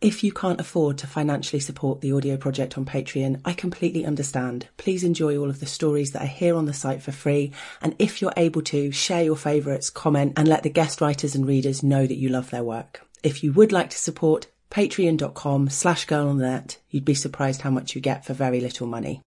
If you can't afford to financially support the audio project on Patreon, I completely understand. Please enjoy all of the stories that are here on the site for free. And if you're able to, share your favourites, comment, and let the guest writers and readers know that you love their work. If you would like to support, patreon.com/girlonthenet. You'd be surprised how much you get for very little money.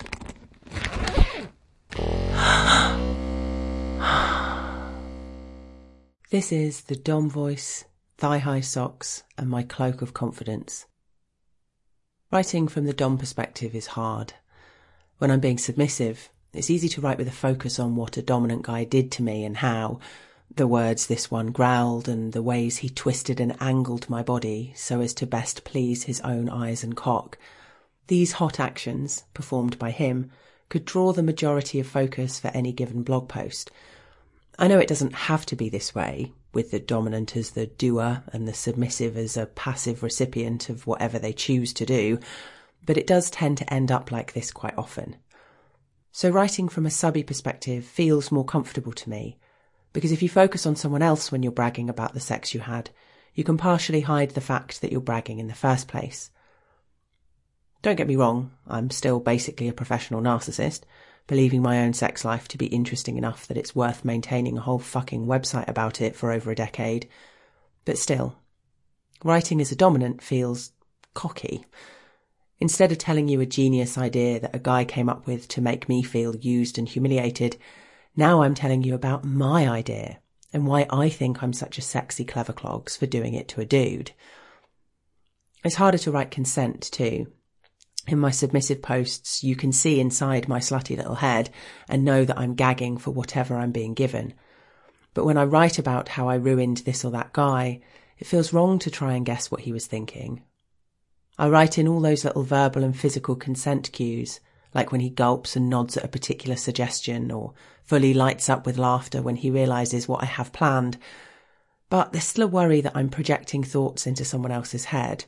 This is the Dom voice, thigh-high socks, and my cloak of confidence. Writing from the Dom perspective is hard. When I'm being submissive, it's easy to write with a focus on what a dominant guy did to me and how, the words this one growled and the ways he twisted and angled my body so as to best please his own eyes and cock. These hot actions, performed by him, could draw the majority of focus for any given blog post. I know it doesn't have to be this way, with the dominant as the doer and the submissive as a passive recipient of whatever they choose to do, but it does tend to end up like this quite often. So writing from a subby perspective feels more comfortable to me, because if you focus on someone else when you're bragging about the sex you had, you can partially hide the fact that you're bragging in the first place. Don't get me wrong, I'm still basically a professional narcissist, believing my own sex life to be interesting enough that it's worth maintaining a whole fucking website about it for over a decade. But still, writing as a dominant feels cocky. Instead of telling you a genius idea that a guy came up with to make me feel used and humiliated, now I'm telling you about my idea and why I think I'm such a sexy clever clogs for doing it to a dude. It's harder to write consent too. In my submissive posts, you can see inside my slutty little head and know that I'm gagging for whatever I'm being given. But when I write about how I ruined this or that guy, it feels wrong to try and guess what he was thinking. I write in all those little verbal and physical consent cues, like when he gulps and nods at a particular suggestion or fully lights up with laughter when he realises what I have planned. But there's still a worry that I'm projecting thoughts into someone else's head.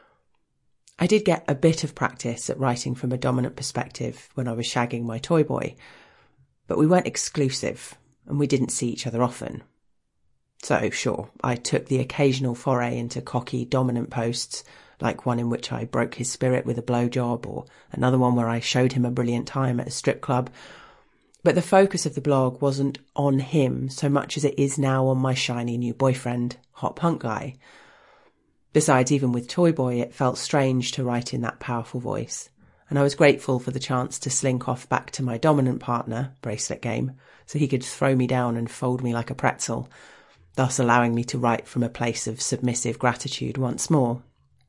I did get a bit of practice at writing from a dominant perspective when I was shagging my toy boy, but we weren't exclusive and we didn't see each other often. So, sure, I took the occasional foray into cocky dominant posts, like one in which I broke his spirit with a blowjob or another one where I showed him a brilliant time at a strip club. But the focus of the blog wasn't on him so much as it is now on my shiny new boyfriend, Hot Punk Guy. Besides, even with Toy Boy, it felt strange to write in that powerful voice, and I was grateful for the chance to slink off back to my dominant partner, Bracelet Game, so he could throw me down and fold me like a pretzel, thus allowing me to write from a place of submissive gratitude once more.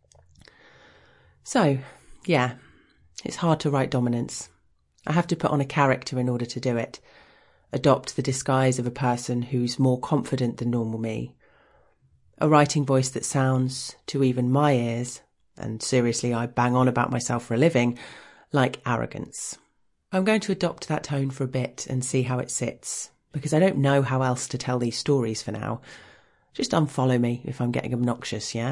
So, yeah, it's hard to write dominance. I have to put on a character in order to do it, adopt the disguise of a person who's more confident than normal me. A writing voice that sounds, to even my ears, and seriously I bang on about myself for a living, like arrogance. I'm going to adopt that tone for a bit and see how it sits, because I don't know how else to tell these stories for now. Just unfollow me if I'm getting obnoxious, yeah?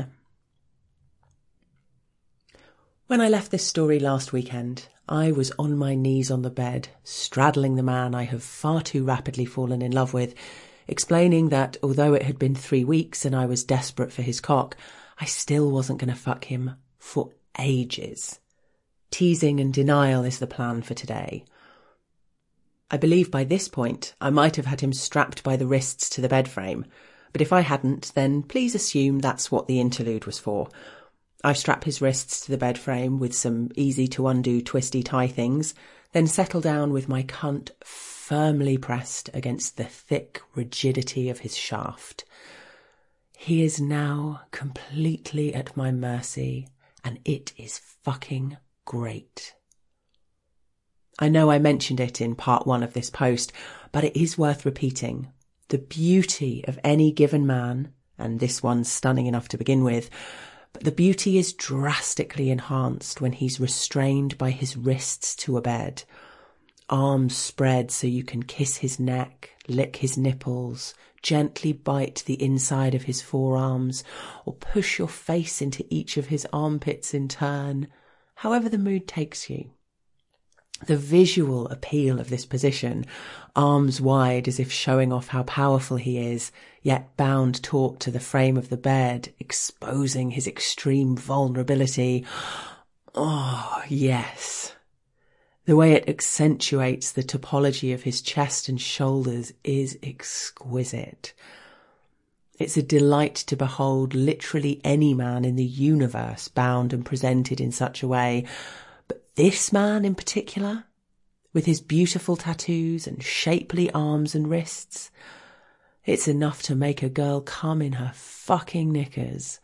When I left this story last weekend, I was on my knees on the bed, straddling the man I have far too rapidly fallen in love with, explaining that although it had been 3 weeks and I was desperate for his cock, I still wasn't going to fuck him for ages. Teasing and denial is the plan for today. I believe by this point I might have had him strapped by the wrists to the bed frame, but if I hadn't, then please assume that's what the interlude was for. I strap his wrists to the bed frame with some easy-to-undo twisty tie things, then settle down with my cunt firmly pressed against the thick rigidity of his shaft. He is now completely at my mercy, and it is fucking great. I know I mentioned it in part 1 of this post, but it is worth repeating. The beauty of any given man, and this one's stunning enough to begin with, but the beauty is drastically enhanced when he's restrained by his wrists to a bed, arms spread so you can kiss his neck, lick his nipples, gently bite the inside of his forearms, or push your face into each of his armpits in turn, however the mood takes you. The visual appeal of this position, arms wide as if showing off how powerful he is, yet bound taut to the frame of the bed, exposing his extreme vulnerability. Oh, yes. The way it accentuates the topology of his chest and shoulders is exquisite. It's a delight to behold literally any man in the universe bound and presented in such a way. But this man in particular, with his beautiful tattoos and shapely arms and wrists, it's enough to make a girl come in her fucking knickers.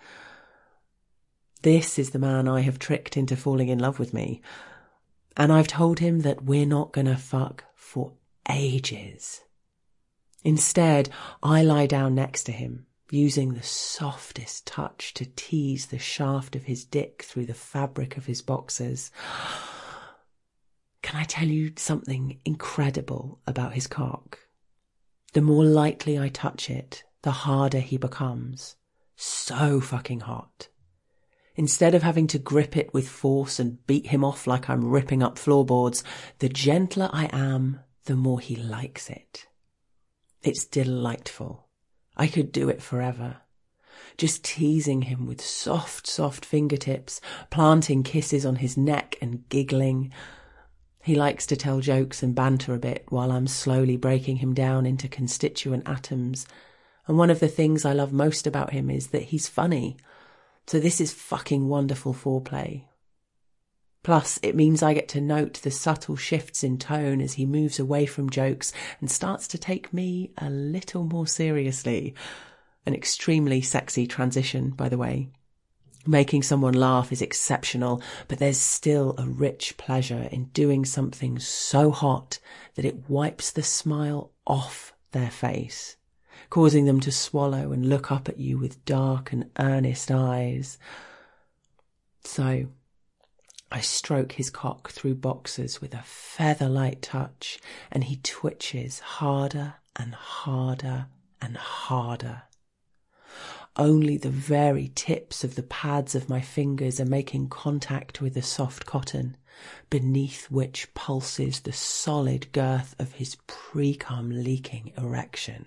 This is the man I have tricked into falling in love with me. And I've told him that we're not gonna fuck for ages. Instead, I lie down next to him, using the softest touch to tease the shaft of his dick through the fabric of his boxers. Can I tell you something incredible about his cock? The more lightly I touch it, the harder he becomes. So fucking hot. Instead of having to grip it with force and beat him off like I'm ripping up floorboards, the gentler I am, the more he likes it. It's delightful. I could do it forever. Just teasing him with soft, soft fingertips, planting kisses on his neck and giggling. He likes to tell jokes and banter a bit while I'm slowly breaking him down into constituent atoms. And one of the things I love most about him is that he's funny. So this is fucking wonderful foreplay. Plus, it means I get to note the subtle shifts in tone as he moves away from jokes and starts to take me a little more seriously. An extremely sexy transition, by the way. Making someone laugh is exceptional, but there's still a rich pleasure in doing something so hot that it wipes the smile off their face, causing them to swallow and look up at you with dark and earnest eyes. So, I stroke his cock through boxers with a feather-light touch, and he twitches harder and harder and harder. Only the very tips of the pads of my fingers are making contact with the soft cotton, beneath which pulses the solid girth of his pre-cum leaking erection.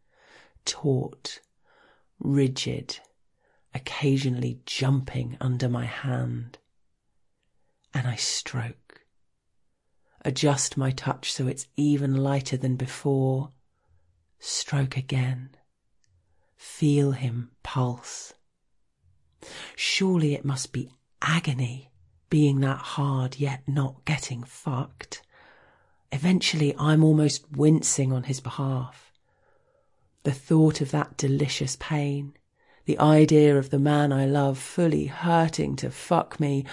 Taut, rigid, occasionally jumping under my hand. And I stroke. Adjust my touch so it's even lighter than before. Stroke again. Feel him pulse. Surely it must be agony, being that hard yet not getting fucked. Eventually I'm almost wincing on his behalf. The thought of that delicious pain, the idea of the man I love fully hurting to fuck me,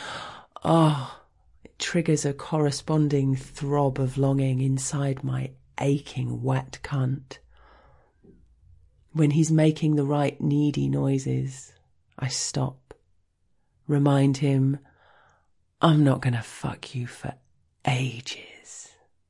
it triggers a corresponding throb of longing inside my aching wet cunt. When he's making the right needy noises, I stop, remind him, I'm not gonna fuck you for ages.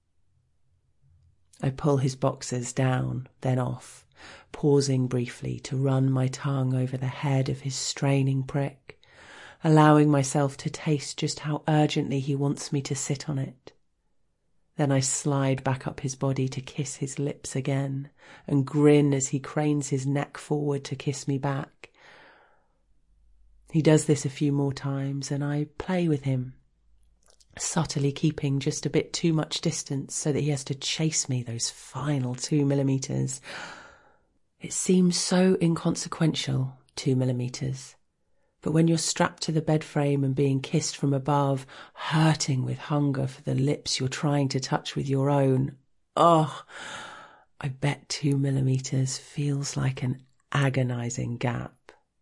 I pull his boxers down, then off, pausing briefly to run my tongue over the head of his straining prick, allowing myself to taste just how urgently he wants me to sit on it. Then I slide back up his body to kiss his lips again and grin as he cranes his neck forward to kiss me back. He does this a few more times and I play with him, subtly keeping just a bit too much distance so that he has to chase me those final 2 millimeters. It seems so inconsequential, 2 millimeters. But when you're strapped to the bed frame and being kissed from above, hurting with hunger for the lips you're trying to touch with your own, I bet 2 millimeters feels like an agonizing gap.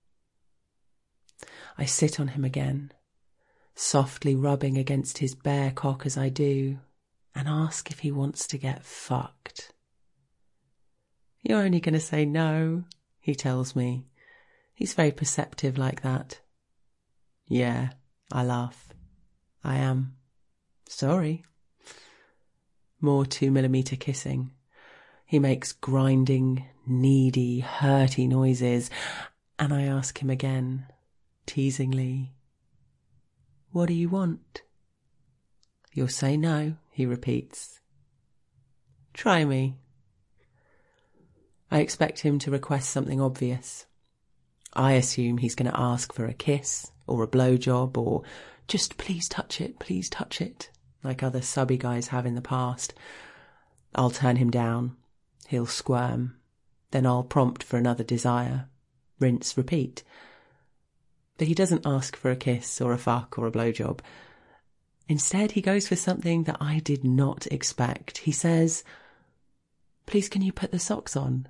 I sit on him again, softly rubbing against his bare cock as I do, and ask if he wants to get fucked. You're only going to say no, he tells me. He's very perceptive like that. Yeah, I laugh. I am. Sorry. More 2 millimeter kissing. He makes grinding, needy, hurty noises, and I ask him again, teasingly, what do you want? You'll say no, he repeats. Try me. I expect him to request something obvious. I assume he's going to ask for a kiss or a blowjob or just please touch it, like other subby guys have in the past. I'll turn him down. He'll squirm. Then I'll prompt for another desire. Rinse, repeat. But he doesn't ask for a kiss or a fuck or a blowjob. Instead, he goes for something that I did not expect. He says, please can you put the socks on?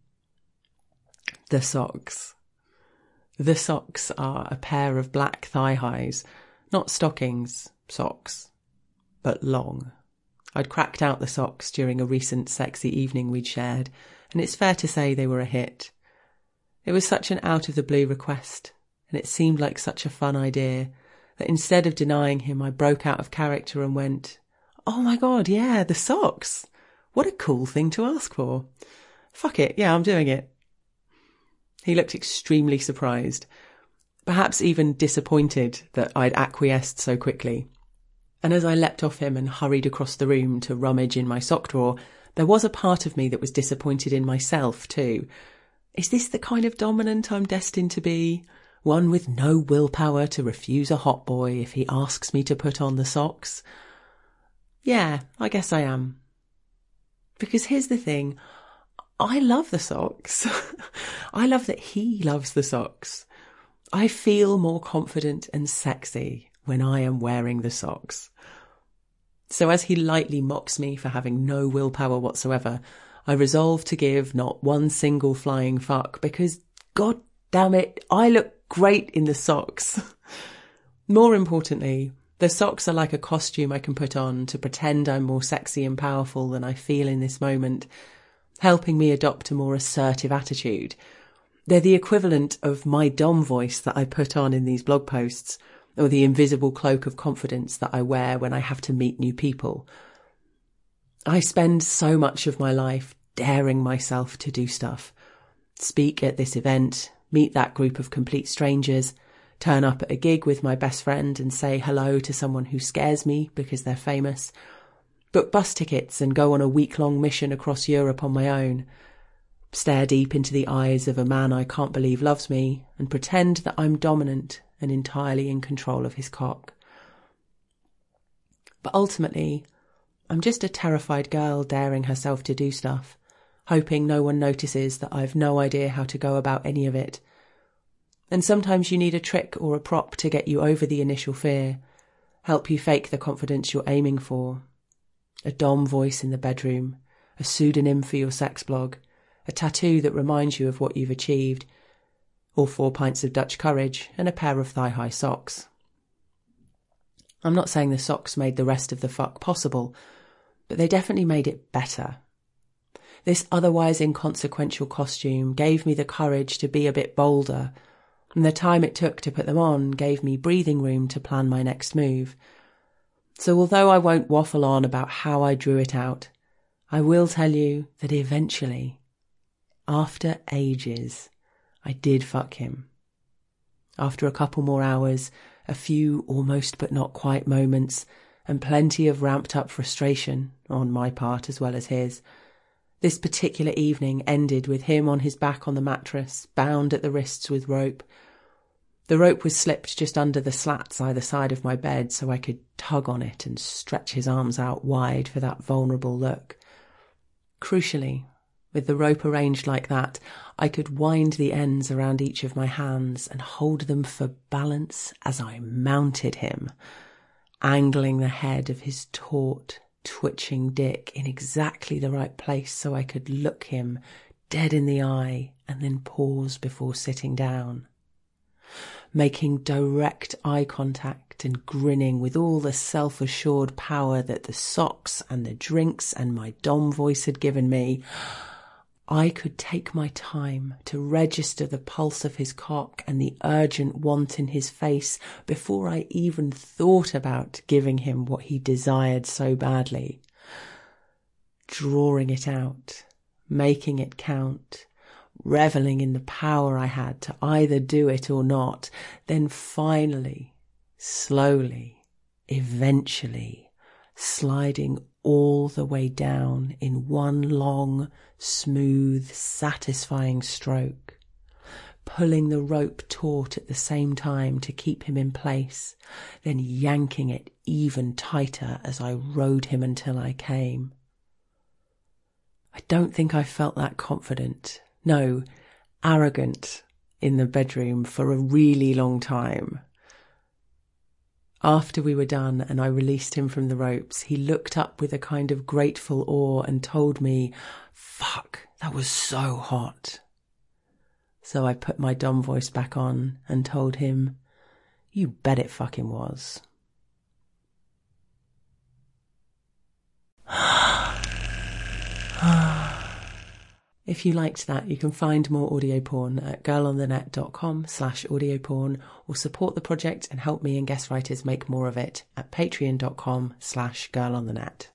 The socks. The socks are a pair of black thigh highs, not stockings, socks, but long. I'd cracked out the socks during a recent sexy evening we'd shared, and it's fair to say they were a hit. It was such an out-of-the-blue request, and it seemed like such a fun idea, that instead of denying him, I broke out of character and went, oh my God, yeah, the socks. What a cool thing to ask for. Fuck it, yeah, I'm doing it. He looked extremely surprised, perhaps even disappointed that I'd acquiesced so quickly. And as I leapt off him and hurried across the room to rummage in my sock drawer, there was a part of me that was disappointed in myself too. Is this the kind of dominant I'm destined to be? One with no willpower to refuse a hot boy if he asks me to put on the socks? Yeah, I guess I am. Because here's the thing, I love the socks. I love that he loves the socks. I feel more confident and sexy when I am wearing the socks. So as he lightly mocks me for having no willpower whatsoever, I resolve to give not one single flying fuck because, God damn it, I look great in the socks. More importantly, the socks are like a costume I can put on to pretend I'm more sexy and powerful than I feel in this moment, helping me adopt a more assertive attitude. They're the equivalent of my dom voice that I put on in these blog posts, or the invisible cloak of confidence that I wear when I have to meet new people. I spend so much of my life daring myself to do stuff. Speak at this event, meet that group of complete strangers, turn up at a gig with my best friend and say hello to someone who scares me because they're famous, book bus tickets and go on a week-long mission across Europe on my own, stare deep into the eyes of a man I can't believe loves me and pretend that I'm dominant and entirely in control of his cock. But ultimately, I'm just a terrified girl daring herself to do stuff, hoping no one notices that I've no idea how to go about any of it. And sometimes you need a trick or a prop to get you over the initial fear, help you fake the confidence you're aiming for. A dom voice in the bedroom, a pseudonym for your sex blog, a tattoo that reminds you of what you've achieved, or 4 pints of Dutch courage and a pair of thigh-high socks. I'm not saying the socks made the rest of the fuck possible, but they definitely made it better. This otherwise inconsequential costume gave me the courage to be a bit bolder, and the time it took to put them on gave me breathing room to plan my next move. So although I won't waffle on about how I drew it out, I will tell you that eventually, after ages, I did fuck him. After a couple more hours, a few almost but not quite moments, and plenty of ramped up frustration, on my part as well as his, this particular evening ended with him on his back on the mattress, bound at the wrists with rope. The rope was slipped just under the slats either side of my bed so I could tug on it and stretch his arms out wide for that vulnerable look. Crucially, with the rope arranged like that, I could wind the ends around each of my hands and hold them for balance as I mounted him, angling the head of his taut, twitching dick in exactly the right place so I could look him dead in the eye and then pause before sitting down. Making direct eye contact and grinning with all the self-assured power that the socks and the drinks and my dom voice had given me, I could take my time to register the pulse of his cock and the urgent want in his face before I even thought about giving him what he desired so badly. Drawing it out, making it count, reveling in the power I had to either do it or not, then finally, slowly, eventually, sliding all the way down in one long, smooth, satisfying stroke, pulling the rope taut at the same time to keep him in place, then yanking it even tighter as I rode him until I came. I don't think I felt that confident, no, arrogant in the bedroom for a really long time. After we were done and I released him from the ropes, he looked up with a kind of grateful awe and told me, "Fuck, that was so hot." So I put my Dom voice back on and told him, "You bet it fucking was." If you liked that, you can find more audio porn at girlonthenet.com/audioporn or support the project and help me and guest writers make more of it at patreon.com/girlonthenet.